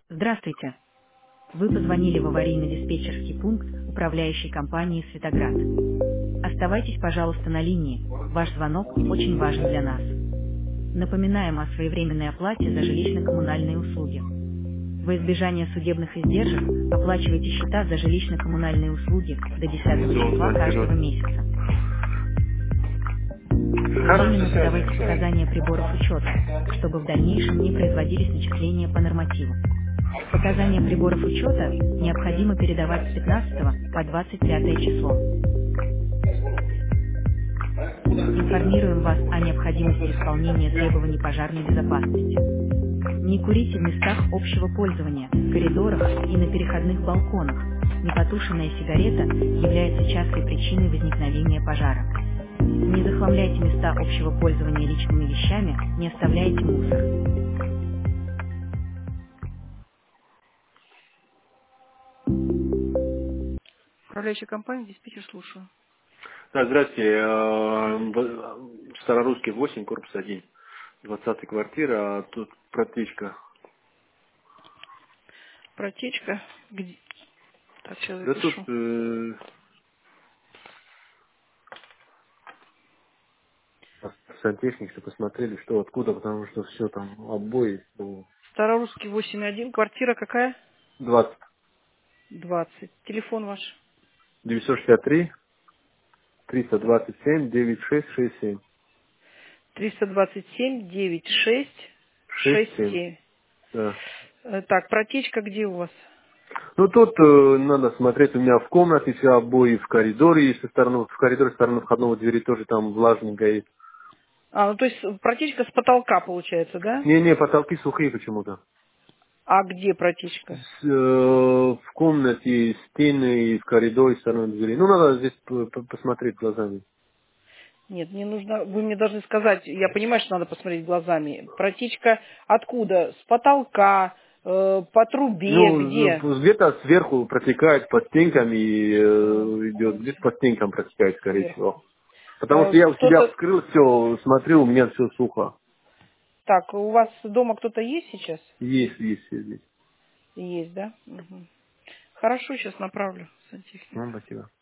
Здравствуйте. Вы позвонили в аварийно-диспетчерский пункт управляющей компании «Светоград». Оставайтесь, пожалуйста, на линии. Ваш звонок очень важен для нас. Напоминаем о своевременной оплате за жилищно-коммунальные услуги. Во избежание судебных издержек оплачивайте счета за жилищно-коммунальные услуги до 10 Все, числа каждого платежу. месяца. Хорошей Своевременно связи, подавайте Алексей. показания приборов учета, чтобы в дальнейшем не производились начисления по нормативу. Показания приборов учета необходимо передавать с 15 по 25 число. Информируем вас о необходимости исполнения требований пожарной безопасности. Не курите в местах общего пользования, коридорах и на переходных балконах. Непотушенная сигарета является частой причиной возникновения пожара. Не захламляйте места общего пользования личными вещами, не оставляйте мусор. Управляющая компания, диспетчер, слушаю. Да, здрасте. Старорусский 8, корпус 1. 20-я квартира, а тут протечка. Протечка. Где? Так, сейчас Да тут запишу. сантехники посмотрели, что откуда, потому что все там обои. Ну, Старорусский 8.1. Квартира какая? 20. 20. Телефон ваш? 963 327 9667. 327 96 67. 67. Да. Так, протечка где у вас? Ну тут надо смотреть, у меня в комнате все обои, в коридоре, и со стороны, в коридоре, со стороны входного двери тоже там влажненько. И... Ну то есть протечка с потолка получается, да? Не, потолки сухие почему-то. А где протечка? В комнате стены и в коридоре со стороны двери. Ну, надо здесь посмотреть глазами. Нет, мне нужно, вы мне должны сказать, я понимаю, что надо посмотреть глазами. Протечка откуда? С потолка, по трубе, Ну, где? где-то сверху протекает по стенкам и идет, где-то по стенкам протекает, скорее Сверху. всего. Потому что я у себя Кто-то, вскрыл все, смотрю, у меня все сухо. так, у вас дома кто-то есть сейчас? Есть всё здесь. Есть, да? Мгм. Хорошо, сейчас направлю Ну, сантехника. спасибо.